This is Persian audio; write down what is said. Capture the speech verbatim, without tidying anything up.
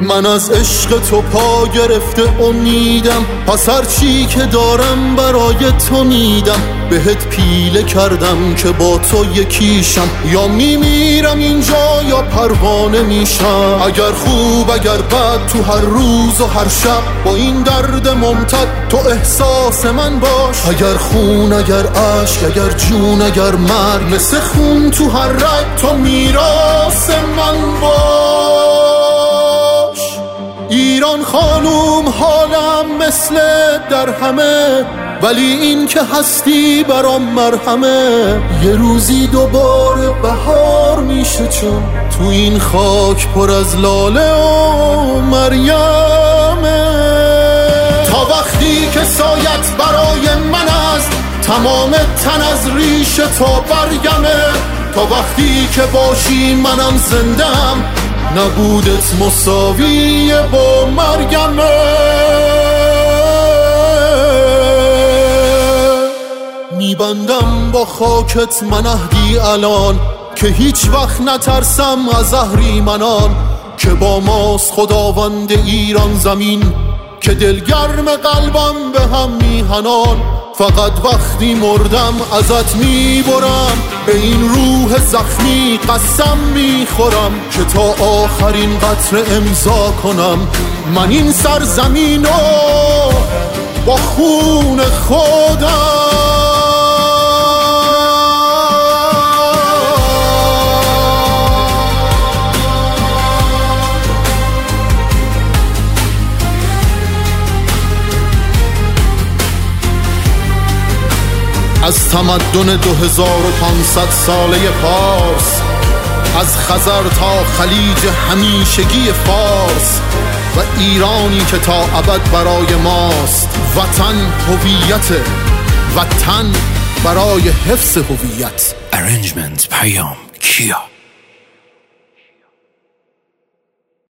من از عشق تو پا گرفته امیدم، پس هر چی که دارم برای تو میدم. بهت پیله کردم که با تو یکیشم، یا میمیرم اینجا یا پروانه میشم. اگر خوب اگر بد تو هر روز و هر شب، با این درد ممتد تو احساس من باش. اگر خون اگر عشق اگر جون اگر مرگ، مثل خون تو هر رگ تو میراث من باش. ایران خانوم حالم مثل در همه، ولی این که هستی برام مرهمه. یه روزی دوباره بهار میشه چون تو این خاک پر از لاله و مریمه. تا وقتی که سایت برای من است، تمام تن از ریش تا برگمه. تا وقتی که باشی منم زندم، نبودت مساوی با مرگمه. میبندم با خاکت من عهدی الان، که هیچ وقت نترسم از اهریمنان. که با ماست خداوند ایران زمین، که دلگرم قلبم به هم میهنان. فقط وقتی مردم ازت میبرم، به این روح زخمی قسم میخورم که تا آخرین قطره امضا کنم من این سرزمینو با خون خودم. از تمدن دو هزار و پانصد ساله پارس، از خزر تا خلیج همیشگی فارس، و ایرانی که تا ابد برای ماست. وطن هویت، وطن برای حفظ هویت. Arrangement پیام کیا.